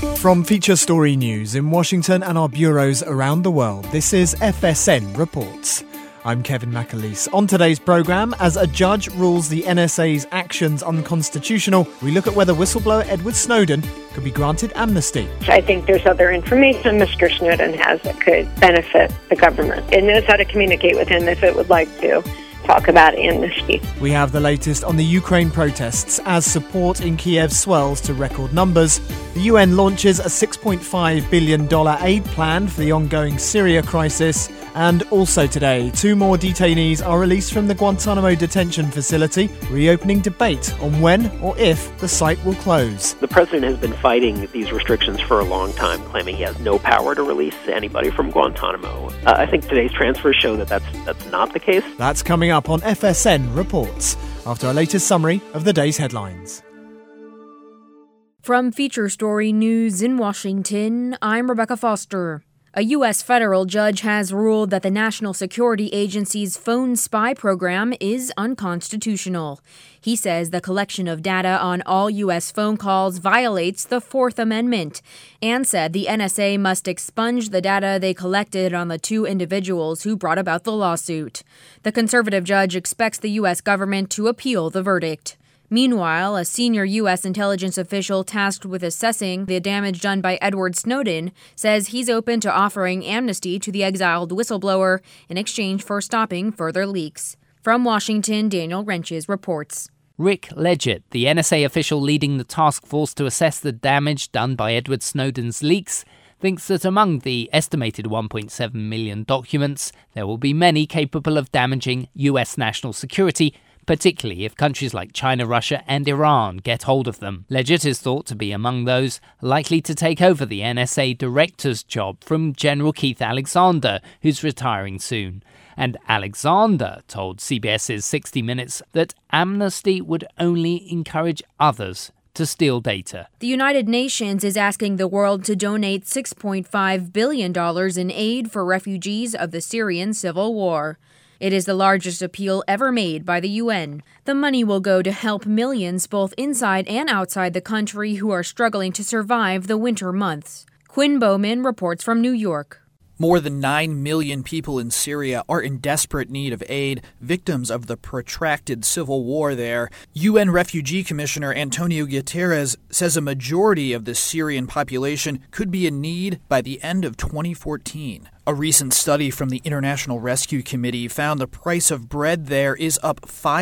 From Feature Story News in Washington and our bureaus around the world, this is FSN Reports. I'm Kevin McAleese. On today's programme, as a judge rules the NSA's actions unconstitutional, we look at whether whistleblower Edward Snowden could be granted amnesty. I think there's other information Mr. Snowden has that could benefit the government. It knows how to communicate with him if it would like to talk about amnesty. We have the latest on the Ukraine protests as support in Kiev swells to record numbers. The UN launches a $6.5 billion aid plan for the ongoing Syria crisis. And also today, 2 more detainees are released from the Guantanamo detention facility, reopening debate on when or if the site will close. The president has been fighting these restrictions for a long time, claiming he has no power to release anybody from Guantanamo. I think today's transfers show that that's not the case. That's coming up on FSN Reports, after our latest summary of the day's headlines. From Feature Story News in Washington, I'm Rebecca Foster. A U.S. federal judge has ruled that the National Security Agency's phone spy program is unconstitutional. He says the collection of data on all U.S. phone calls violates the Fourth Amendment and said the NSA must expunge the data they collected on the 2 individuals who brought about the lawsuit. The conservative judge expects the U.S. government to appeal the verdict. Meanwhile, a senior U.S. intelligence official tasked with assessing the damage done by Edward Snowden says he's open to offering amnesty to the exiled whistleblower in exchange for stopping further leaks. From Washington, Daniel Renches reports. Rick Leggett, the NSA official leading the task force to assess the damage done by Edward Snowden's leaks, thinks that among the estimated 1.7 million documents, there will be many capable of damaging U.S. national security, particularly if countries like China, Russia and Iran get hold of them. Leggett is thought to be among those likely to take over the NSA director's job from General Keith Alexander, who's retiring soon. And Alexander told CBS's 60 Minutes that amnesty would only encourage others to steal data. The United Nations is asking the world to donate $6.5 billion in aid for refugees of the Syrian civil war. It is the largest appeal ever made by the UN. The money will go to help millions both inside and outside the country who are struggling to survive the winter months. Quinn Bowman reports from New York. More than 9 million people in Syria are in desperate need of aid, victims of the protracted civil war there. UN Refugee Commissioner Antonio Guterres says a majority of the Syrian population could be in need by the end of 2014. A recent study from the International Rescue Committee found the price of bread there is up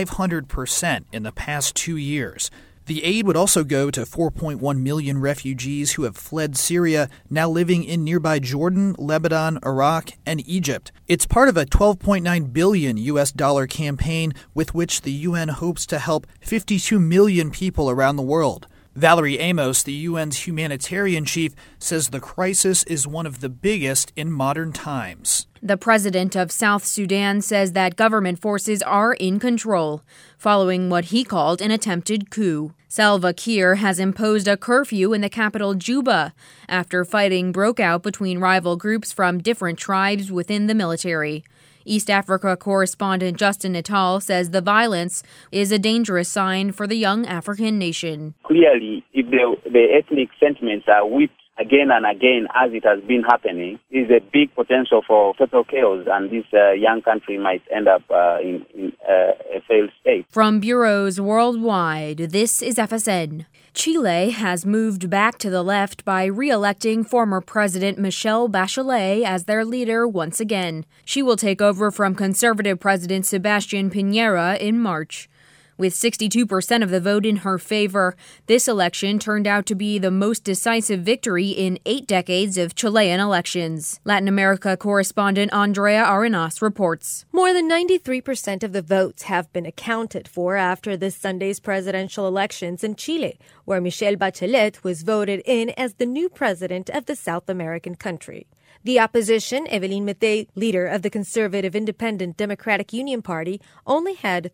500% in the past 2 years. The aid would also go to 4.1 million refugees who have fled Syria, now living in nearby Jordan, Lebanon, Iraq, and Egypt. It's part of a $12.9 billion US dollar campaign with which the UN hopes to help 52 million people around the world. Valerie Amos, the UN's humanitarian chief, says the crisis is one of the biggest in modern times. The president of South Sudan says that government forces are in control, following what he called an attempted coup. Salva Kiir has imposed a curfew in the capital Juba after fighting broke out between rival groups from different tribes within the military. East Africa correspondent Justin Natal says the violence is a dangerous sign for the young African nation. Clearly, if the ethnic sentiments are whipped again and again, as it has been happening, is a big potential for total chaos, and this young country might end up in a failed state. From bureaus worldwide, this is FSN. Chile has moved back to the left by re-electing former President Michelle Bachelet as their leader once again. She will take over from conservative President Sebastián Piñera in March. With 62% of the vote in her favor, this election turned out to be the most decisive victory in 8 decades of Chilean elections. Latin America correspondent Andrea Arenas reports. More than 93% of the votes have been accounted for after this Sunday's presidential elections in Chile, where Michelle Bachelet was voted in as the new president of the South American country. The opposition, Evelyn Matei, leader of the conservative Independent Democratic Union Party, only had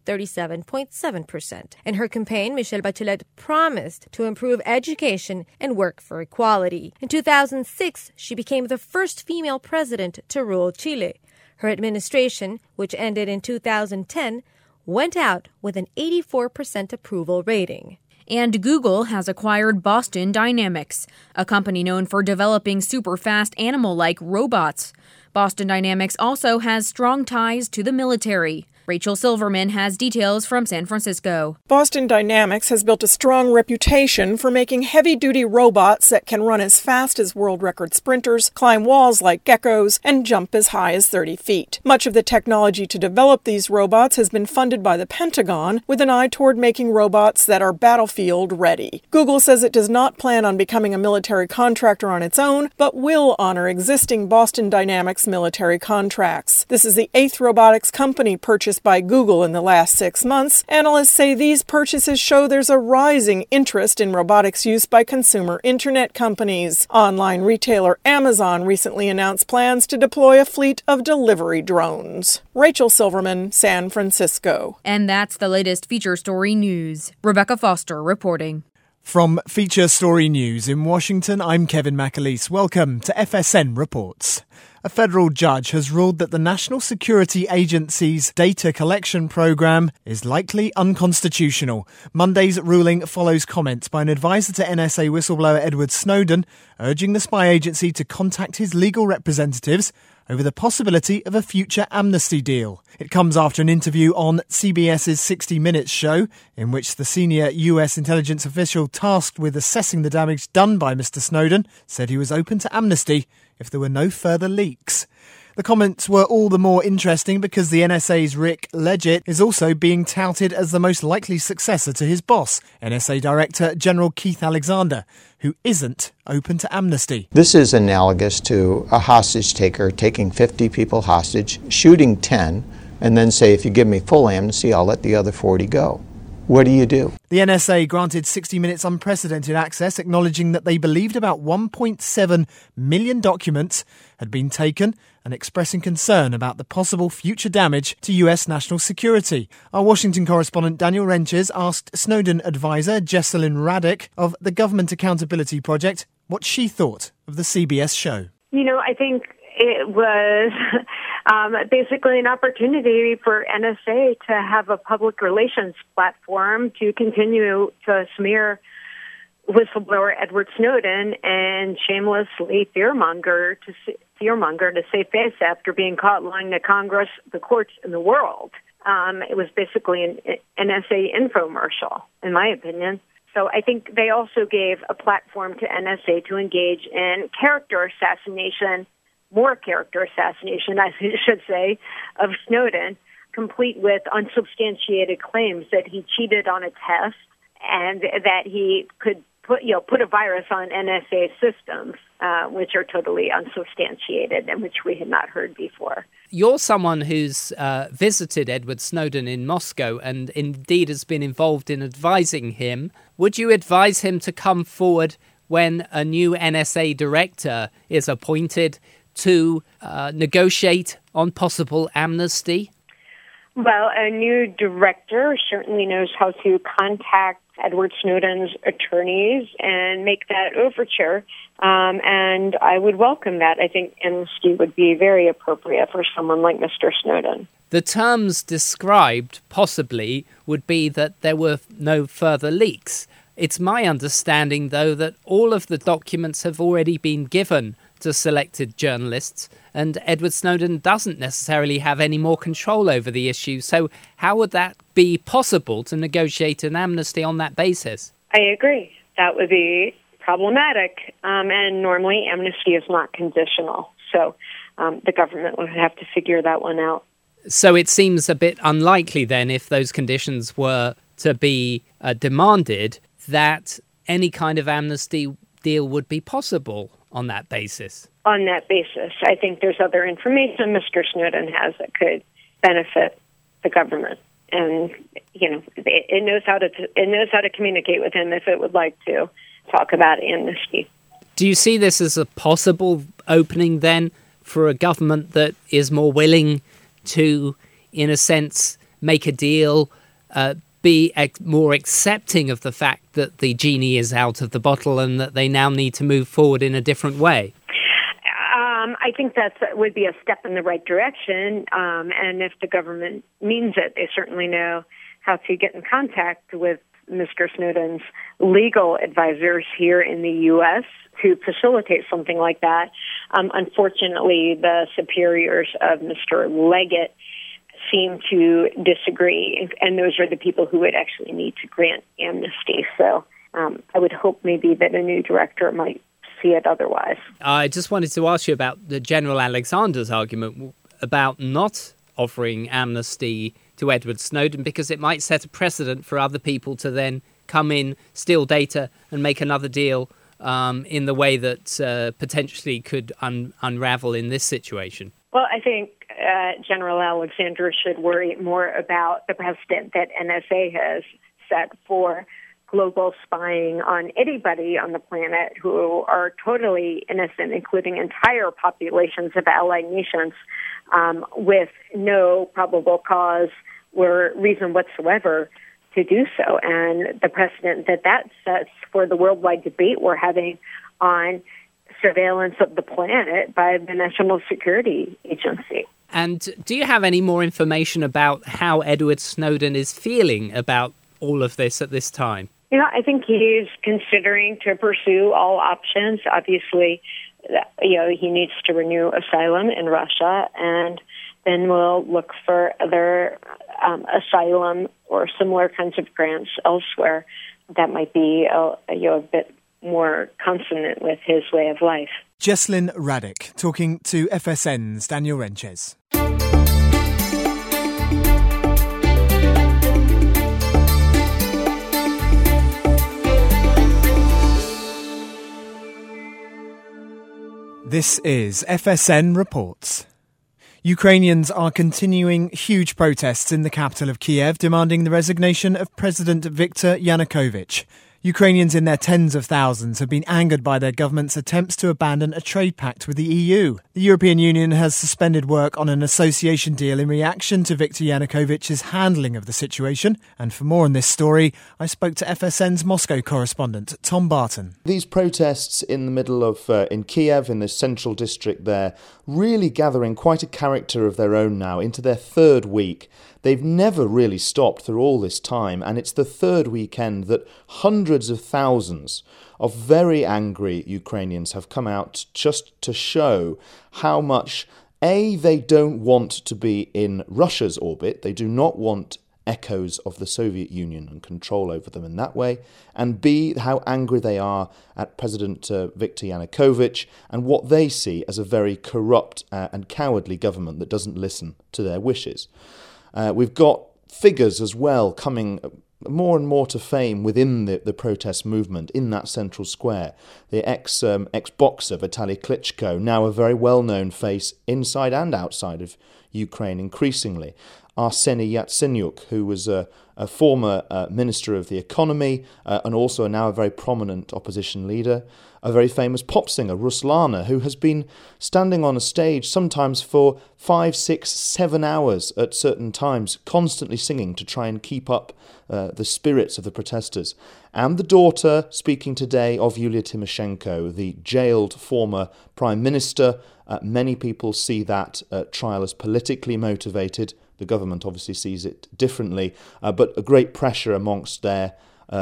37.7%. In her campaign, Michelle Bachelet promised to improve education and work for equality. In 2006, she became the first female president to rule Chile. Her administration, which ended in 2010, went out with an 84% approval rating. And Google has acquired Boston Dynamics, a company known for developing super-fast animal-like robots. Boston Dynamics also has strong ties to the military. Rachel Silverman has details from San Francisco. Boston Dynamics has built a strong reputation for making heavy-duty robots that can run as fast as world record sprinters, climb walls like geckos, and jump as high as 30 feet. Much of the technology to develop these robots has been funded by the Pentagon, with an eye toward making robots that are battlefield ready. Google says it does not plan on becoming a military contractor on its own, but will honor existing Boston Dynamics military contracts. This is the 8th robotics company purchased by Google in the last 6 months. Analysts say these purchases show there's a rising interest in robotics use by consumer internet companies. Online retailer Amazon recently announced plans to deploy a fleet of delivery drones. Rachel Silverman, San Francisco. And that's the latest Feature Story News. Rebecca Foster reporting. From Feature Story News in Washington, I'm Kevin McAleese. Welcome to FSN Reports. A federal judge has ruled that the National Security Agency's data collection program is likely unconstitutional. Monday's ruling follows comments by an advisor to NSA whistleblower Edward Snowden, urging the spy agency to contact his legal representatives over the possibility of a future amnesty deal. It comes after an interview on CBS's 60 Minutes show, in which the senior US intelligence official tasked with assessing the damage done by Mr. Snowden said he was open to amnesty if there were no further leaks. The comments were all the more interesting because the NSA's Rick Leggett is also being touted as the most likely successor to his boss, NSA Director General Keith Alexander, who isn't open to amnesty. This is analogous to a hostage taker taking 50 people hostage, shooting 10, and then say, if you give me full amnesty, I'll let the other 40 go. What do you do? The NSA granted 60 Minutes unprecedented access, acknowledging that they believed about 1.7 million documents had been taken and expressing concern about the possible future damage to US national security. Our Washington correspondent Daniel Renches asked Snowden advisor Jesselyn Radick of the Government Accountability Project what she thought of the CBS show. I think it was basically an opportunity for NSA to have a public relations platform to continue to smear whistleblower Edward Snowden and shamelessly fearmonger to save face after being caught lying to Congress, the courts, and the world. It was basically an NSA infomercial, in my opinion. So I think they also gave a platform to NSA to engage in more character assassination, I should say, of Snowden, complete with unsubstantiated claims that he cheated on a test and that he could put a virus on NSA systems, which are totally unsubstantiated and which we had not heard before. You're someone who's visited Edward Snowden in Moscow and indeed has been involved in advising him. Would you advise him to come forward when a new NSA director is appointed to negotiate on possible amnesty? Well, a new director certainly knows how to contact Edward Snowden's attorneys and make that overture, and I would welcome that. I think amnesty would be very appropriate for someone like Mr. Snowden. The terms described, possibly, would be that there were no further leaks. It's my understanding, though, that all of the documents have already been given to selected journalists, and Edward Snowden doesn't necessarily have any more control over the issue. So how would that be possible to negotiate an amnesty on that basis? I agree. That would be problematic, and normally amnesty is not conditional. So the government would have to figure that one out. So it seems a bit unlikely then, if those conditions were to be demanded, that any kind of amnesty deal would be possible on that basis. On that basis, I think there's other information Mr. Snowden has that could benefit the government, and it knows how to communicate with him if it would like to talk about amnesty. Do you see this as a possible opening then for a government that is more willing to, in a sense, make a deal, be more accepting of the fact that the genie is out of the bottle and that they now need to move forward in a different way? I think that would be a step in the right direction, and if the government means it, they certainly know how to get in contact with Mr. Snowden's legal advisors here in the U.S. to facilitate something like that. Unfortunately, the superiors of Mr. Leggett seem to disagree, and those are the people who would actually need to grant amnesty. So I would hope maybe that a new director might see it otherwise. I just wanted to ask you about the General Alexander's argument about not offering amnesty to Edward Snowden, because it might set a precedent for other people to then come in, steal data, and make another deal in the way that potentially could unravel in this situation. Well, I think General Alexander should worry more about the precedent that NSA has set for global spying on anybody on the planet who are totally innocent, including entire populations of allied nations, with no probable cause or reason whatsoever to do so. And the precedent that sets for the worldwide debate we're having on surveillance of the planet by the National Security Agency. And do you have any more information about how Edward Snowden is feeling about all of this at this time? I think he's considering to pursue all options. Obviously, he needs to renew asylum in Russia, and then we'll look for other asylum or similar kinds of grants elsewhere that might be a bit more consonant with his way of life. Jesslyn Radic talking to FSN's Daniel Renchez. This is FSN Reports. Ukrainians are continuing huge protests in the capital of Kiev, demanding the resignation of President Viktor Yanukovych. Ukrainians in their tens of thousands have been angered by their government's attempts to abandon a trade pact with the EU. The European Union has suspended work on an association deal in reaction to Viktor Yanukovych's handling of the situation. And for more on this story, I spoke to FSN's Moscow correspondent, Tom Barton. These protests in the middle of, in Kiev, in the central district there, really gathering quite a character of their own now, into their third week. They've never really stopped through all this time, and it's the third weekend that hundreds of thousands of very angry Ukrainians have come out just to show how much, A, they don't want to be in Russia's orbit, they do not want echoes of the Soviet Union and control over them in that way, and B, how angry they are at President Viktor Yanukovych and what they see as a very corrupt and cowardly government that doesn't listen to their wishes. We've got figures as well coming more and more to fame within the protest movement in that central square. The ex-boxer Vitaly Klitschko, now a very well-known face inside and outside of Ukraine increasingly. Arseny Yatsenyuk, who was a former Minister of the Economy and also now a very prominent opposition leader. A very famous pop singer, Ruslana, who has been standing on a stage sometimes for 5, 6, 7 hours at certain times, constantly singing to try and keep up the spirits of the protesters. And the daughter, speaking today, of Yulia Tymoshenko, the jailed former Prime Minister. Many people see that trial as politically motivated. The government obviously sees it differently, but a great pressure amongst them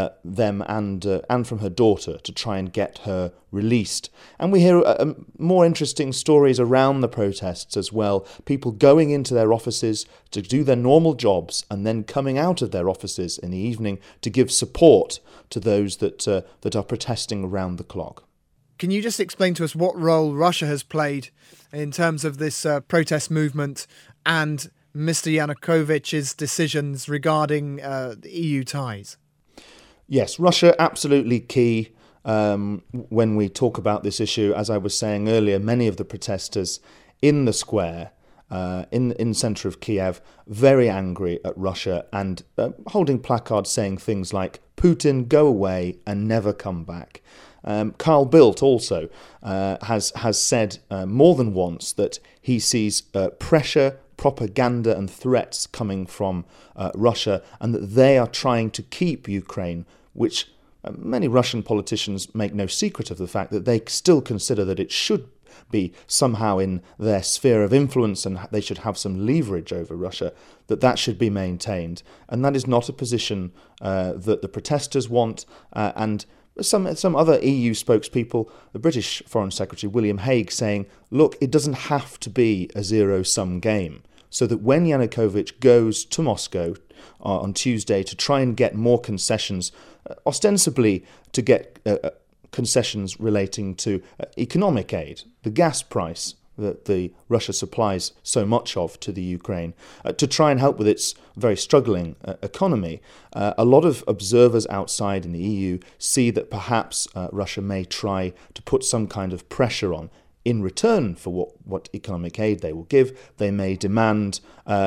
and from her daughter to try and get her released. And we hear more interesting stories around the protests as well. People going into their offices to do their normal jobs and then coming out of their offices in the evening to give support to those that are protesting around the clock. Can you just explain to us what role Russia has played in terms of this protest movement and Mr. Yanukovych's decisions regarding the EU ties? Yes, Russia absolutely key when we talk about this issue. As I was saying earlier, many of the protesters in the square, in the centre of Kiev, very angry at Russia and holding placards saying things like, Putin, go away and never come back. Carl Bildt also has said more than once that he sees pressure, propaganda and threats coming from Russia, and that they are trying to keep Ukraine, which many Russian politicians make no secret of the fact that they still consider that it should be somehow in their sphere of influence and they should have some leverage over Russia, that should be maintained. And that is not a position that the protesters want. And some other EU spokespeople, the British Foreign Secretary William Hague, saying, look, it doesn't have to be a zero-sum game. So that when Yanukovych goes to Moscow on Tuesday to try and get more concessions, ostensibly to get concessions relating to economic aid, the gas price that Russia supplies so much of to the Ukraine, to try and help with its very struggling economy. A lot of observers outside in the EU see that perhaps Russia may try to put some kind of pressure on. In return for what economic aid they will give, they may demand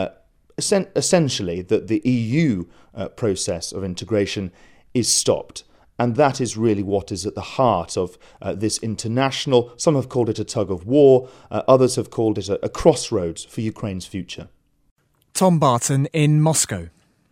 essentially that the EU process of integration is stopped. And that is really what is at the heart of this international, some have called it a tug of war, others have called it a crossroads for Ukraine's future. Tom Barton in Moscow.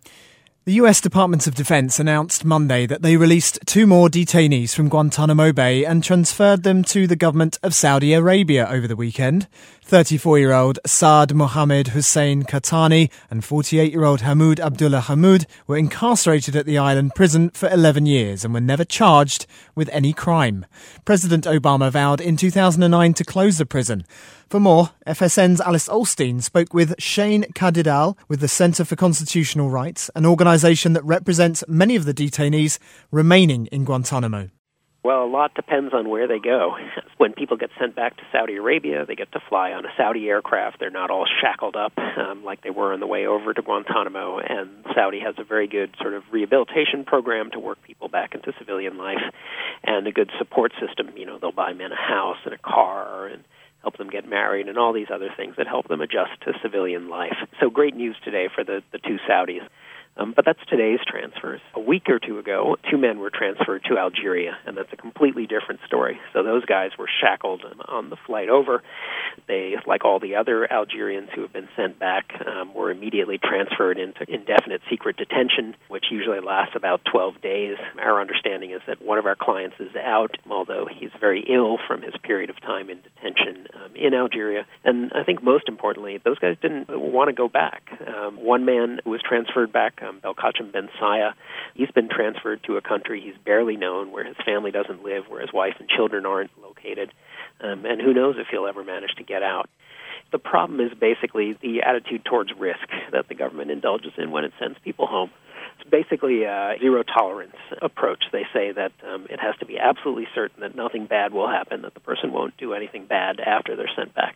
The US Department of Defense announced Monday that they released 2 more detainees from Guantanamo Bay and transferred them to the government of Saudi Arabia over the weekend. 34-year-old Saad Mohammed Hussein Qahtani and 48-year-old Hamoud Abdullah Hamoud were incarcerated at the island prison for 11 years and were never charged with any crime. President Obama vowed in 2009 to close the prison. For more, FSN's Alice Olstein spoke with Shane Kadidal with the Centre for Constitutional Rights, an organisation that represents many of the detainees remaining in Guantanamo. Well, a lot depends on where they go. When people get sent back to Saudi Arabia, they get to fly on a Saudi aircraft. They're not all shackled up like they were on the way over to Guantanamo. And Saudi has a very good sort of rehabilitation program to work people back into civilian life and a good support system. You know, they'll buy men a house and a car and help them get married and all these other things that help them adjust to civilian life. So great news today for the 2 Saudis. But that's today's transfers. A week or 2 ago, 2 men were transferred to Algeria, and that's a completely different story. So those guys were shackled on the flight over. They, like all the other Algerians who have been sent back, were immediately transferred into indefinite secret detention, which usually lasts about 12 days. Our understanding is that one of our clients is out, although he's very ill from his period of time in detention in Algeria. And I think most importantly, those guys didn't want to go back. One man was transferred back, Belkacem Ben Saya. He's been transferred to a country he's barely known, where his family doesn't live, where his wife and children aren't located, and who knows if he'll ever manage to get out. The problem is basically the attitude towards risk that the government indulges in when it sends people home. It's basically a zero-tolerance approach. They say that it has to be absolutely certain that nothing bad will happen, that the person won't do anything bad after they're sent back.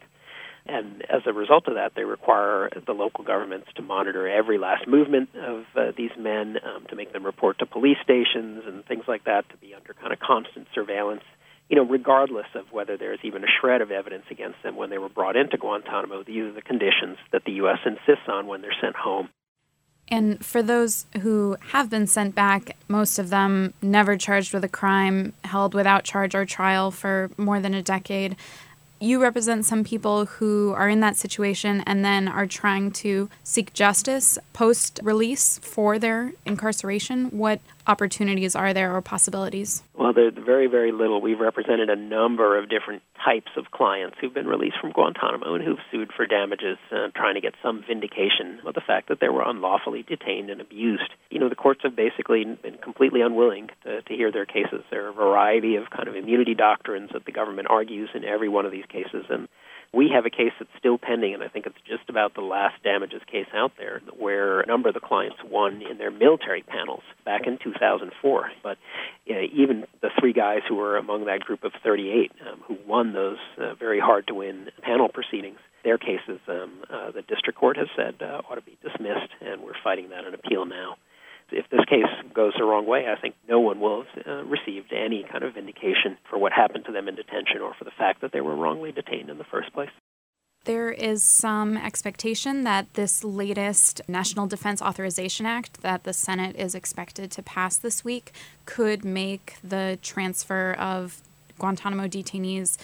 And as a result of that, they require the local governments to monitor every last movement of these men, to make them report to police stations and things like that, to be under kind of constant surveillance, you know, regardless of whether there's even a shred of evidence against them when they were brought into Guantanamo. These are the conditions that the U.S. insists on when they're sent home. And for those who have been sent back, most of them never charged with a crime, held without charge or trial for more than a decade. You represent some people who are in that situation and then are trying to seek justice post-release for their incarceration. What opportunities are there or possibilities? Well, there's very, very little. We've represented a number of different types of clients who've been released from Guantanamo and who've sued for damages, trying to get some vindication of the fact that they were unlawfully detained and abused. You know, the courts have basically been completely unwilling to hear their cases. There are a variety of kind of immunity doctrines that the government argues in every one of these cases, and we have a case that's still pending, and I think it's just about the last damages case out there, where a number of the clients won in their military panels back in 2004. But even the 3 guys who were among that group of 38 who won those very hard-to-win panel proceedings, their cases, the district court has said ought to be dismissed, and we're fighting that in appeal now. If this case goes the wrong way, I think no one will have received any kind of vindication for what happened to them in detention or for the fact that they were wrongly detained in the first place. There is some expectation that this latest National Defense Authorization Act that the Senate is expected to pass this week could make the transfer of Guantanamo detainees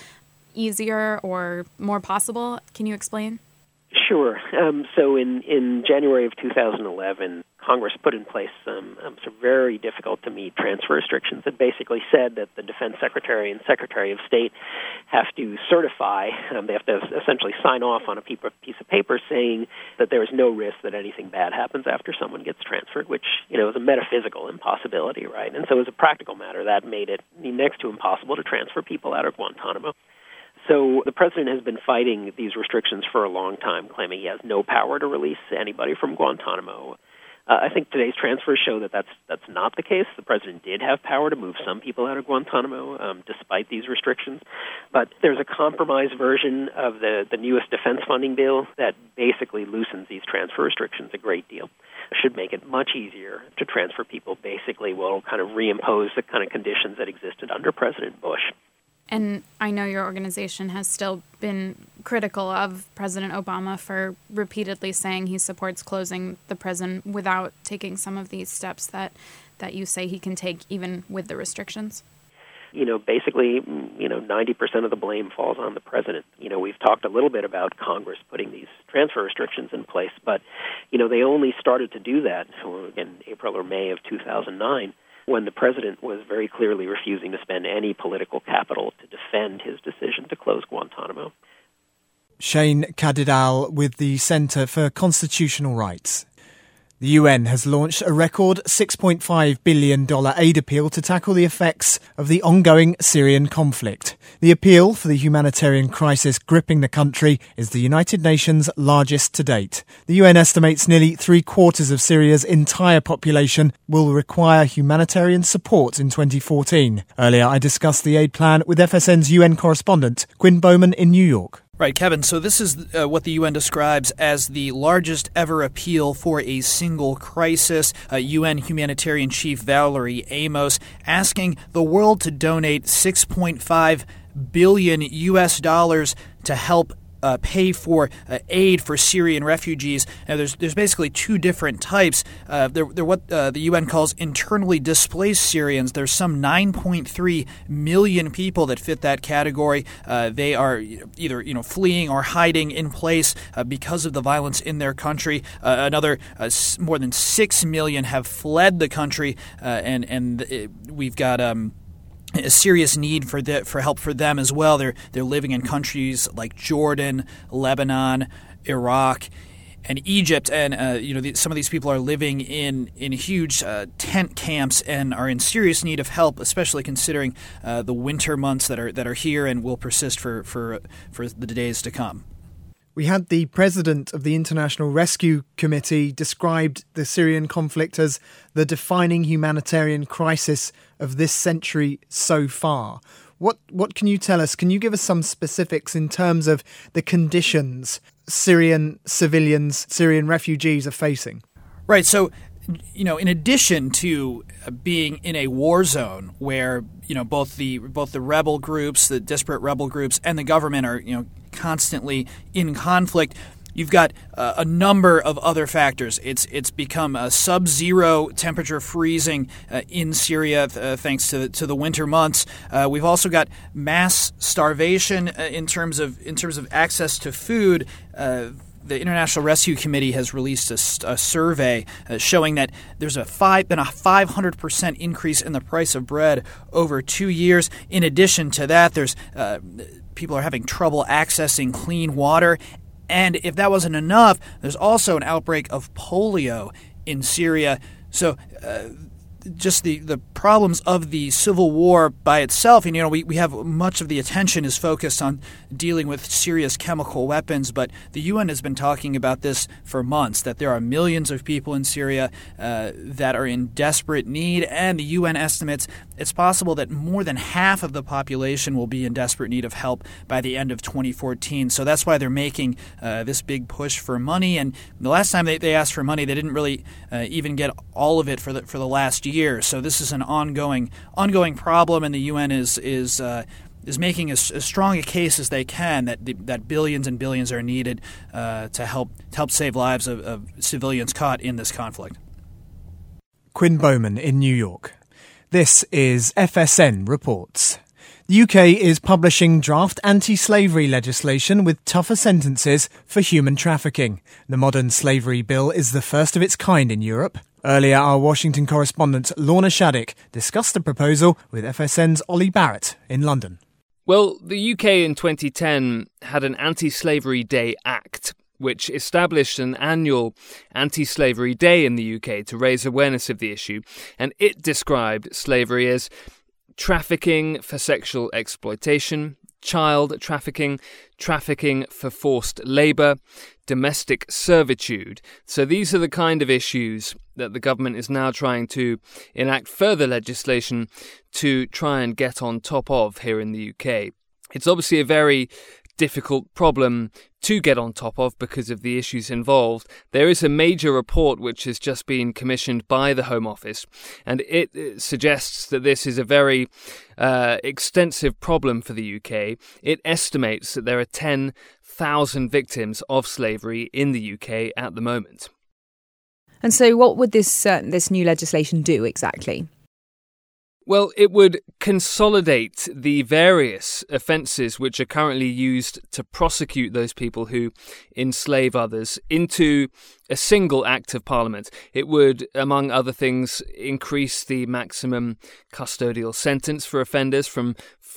easier or more possible. Can you explain? Sure. So in January of 2011, Congress put in place some very difficult-to-meet transfer restrictions that basically said that the Defense Secretary and Secretary of State have to certify, they have to essentially sign off on a piece of paper saying that there is no risk that anything bad happens after someone gets transferred, which, is a metaphysical impossibility, right? And so as a practical matter, that made it next to impossible to transfer people out of Guantanamo. So the president has been fighting these restrictions for a long time, claiming he has no power to release anybody from Guantanamo. I think today's transfers show that that's not the case. The president did have power to move some people out of Guantanamo, despite these restrictions. But there's a compromise version of the newest defense funding bill that basically loosens these transfer restrictions a great deal. It should make it much easier to transfer people. Basically will kind of reimpose the kind of conditions that existed under President Bush. And I know your organization has still been critical of President Obama for repeatedly saying he supports closing the prison without taking some of these steps that you say he can take even with the restrictions. Basically, 90% of the blame falls on the president. We've talked a little bit about Congress putting these transfer restrictions in place, but, they only started to do that in April or May of 2009. When the president was very clearly refusing to spend any political capital to defend his decision to close Guantanamo. Shane Kadidal with the Centre for Constitutional Rights. The UN has launched a record $6.5 billion aid appeal to tackle the effects of the ongoing Syrian conflict. The appeal for the humanitarian crisis gripping the country is the United Nations' largest to date. The UN estimates nearly 3/4 of Syria's entire population will require humanitarian support in 2014. Earlier, I discussed the aid plan with FSN's UN correspondent, Quinn Bowman in New York. Right, Kevin, so this is what the UN describes as the largest ever appeal for a single crisis. UN humanitarian chief Valerie Amos asking the world to donate $6.5 billion to help pay for aid for Syrian refugees. Now, there's basically two different types. They're what the UN calls internally displaced Syrians. There's some 9.3 million people that fit that category. They are either fleeing or hiding in place because of the violence in their country. Another more than 6 million have fled the country, and we've got a serious need for help for them as well. They're living in countries like Jordan, Lebanon, Iraq, and Egypt, and some of these people are living in huge tent camps and are in serious need of help, especially considering the winter months that are here and will persist for the days to come. We had the president of the International Rescue Committee described the Syrian conflict as the defining humanitarian crisis of this century so far. What can you tell us? Can you give us some specifics in terms of the conditions Syrian civilians, Syrian refugees are facing? Right. So, in addition to being in a war zone where, both the rebel groups, the disparate rebel groups, and the government are, constantly in conflict, you've got a number of other factors. It's become a sub-zero temperature freezing in Syria thanks to the winter months. We've also got mass starvation in terms of access to food. The International Rescue Committee has released a survey showing that there's been a 500% increase in the price of bread over 2 years. In addition to that, there's people are having trouble accessing clean water. And if that wasn't enough, there's also an outbreak of polio in Syria. So just the problems of the civil war by itself, and we have much of the attention is focused on dealing with Syria's chemical weapons, but the UN has been talking about this for months, that there are millions of people in Syria that are in desperate need, and the UN estimates it's possible that more than half of the population will be in desperate need of help by the end of 2014. So that's why they're making this big push for money, and the last time they asked for money, they didn't really even get all of it for the last year. So this is an ongoing problem, and the UN is making as strong a case as they can that billions and billions are needed to help save lives of civilians caught in this conflict. Quinn Bowman in New York. This is FSN Reports. The UK is publishing draft anti-slavery legislation with tougher sentences for human trafficking. The modern slavery bill is the first of its kind in Europe. Earlier, our Washington correspondent Lorna Shaddick discussed the proposal with FSN's Ollie Barrett in London. Well, the UK in 2010 had an Anti-Slavery Day Act, which established an annual Anti-Slavery Day in the UK to raise awareness of the issue, and it described slavery as trafficking for sexual exploitation, child trafficking, trafficking for forced labour, domestic servitude. So these are the kind of issues that the government is now trying to enact further legislation to try and get on top of here in the UK. It's obviously a very difficult problem to get on top of because of the issues involved. There is a major report which has just been commissioned by the Home Office, and it suggests that this is a very extensive problem for the UK. It estimates that there are 10,000 victims of slavery in the UK at the moment. And so what would this new legislation do exactly? Well, it would consolidate the various offences which are currently used to prosecute those people who enslave others into a single Act of Parliament. It would, among other things, increase the maximum custodial sentence for offenders from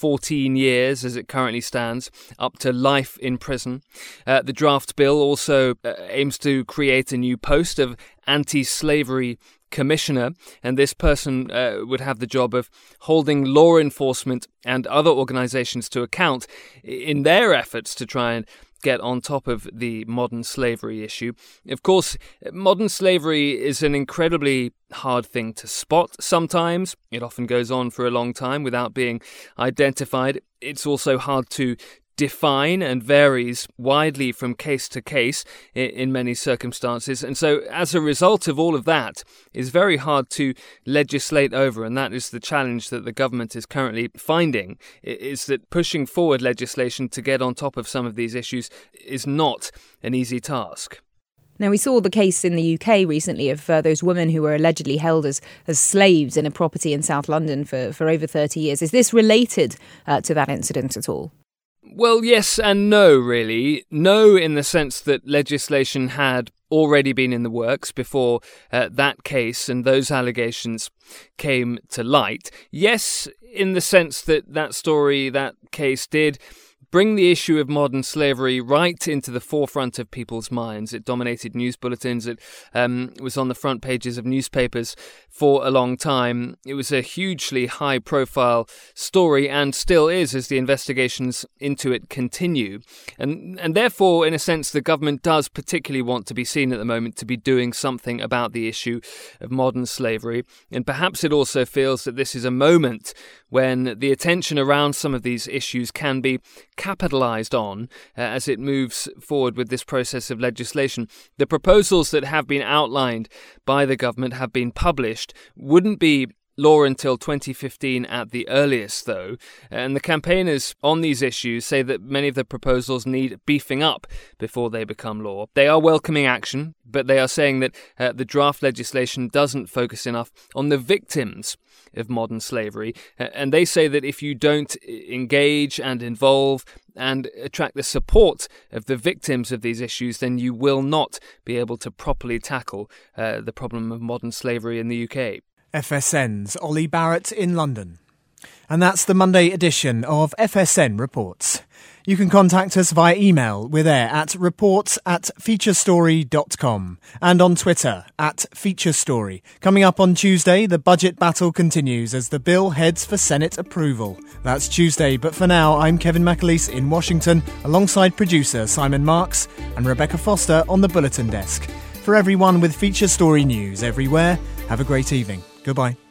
14 years, as it currently stands, up to life in prison. The draft bill also aims to create a new post of anti-slavery commissioner, and this person would have the job of holding law enforcement and other organisations to account in their efforts to try and get on top of the modern slavery issue. Of course, modern slavery is an incredibly hard thing to spot sometimes. It often goes on for a long time without being identified. It's also hard to define and varies widely from case to case in many circumstances. And so as a result of all of that, it's very hard to legislate over. And that is the challenge that the government is currently finding, is that pushing forward legislation to get on top of some of these issues is not an easy task. Now, we saw the case in the UK recently of those women who were allegedly held as slaves in a property in South London for over 30 years. Is this related to that incident at all? Well, yes and no, really. No, in the sense that legislation had already been in the works before that case and those allegations came to light. Yes, in the sense that that case did bring the issue of modern slavery right into the forefront of people's minds. It dominated news bulletins. It was on the front pages of newspapers for a long time. It was a hugely high-profile story and still is as the investigations into it continue. And therefore, in a sense, the government does particularly want to be seen at the moment to be doing something about the issue of modern slavery. And perhaps it also feels that this is a moment when the attention around some of these issues can be capitalised on as it moves forward with this process of legislation. The proposals that have been outlined by the government have been published, wouldn't be law until 2015 at the earliest, though, and the campaigners on these issues say that many of the proposals need beefing up before they become law. They are welcoming action, but they are saying that the draft legislation doesn't focus enough on the victims of modern slavery, and they say that if you don't engage and involve and attract the support of the victims of these issues, then you will not be able to properly tackle the problem of modern slavery in the UK. FSN's Ollie Barrett in London. And that's the Monday edition of FSN Reports. You can contact us via email. We're there at reports@featurestory.com and on Twitter @featurestory. Coming up on Tuesday, the budget battle continues as the bill heads for Senate approval. That's Tuesday, but for now, I'm Kevin McAleese in Washington, alongside producer Simon Marks and Rebecca Foster on the Bulletin Desk. For everyone with Feature Story news everywhere, have a great evening. Goodbye.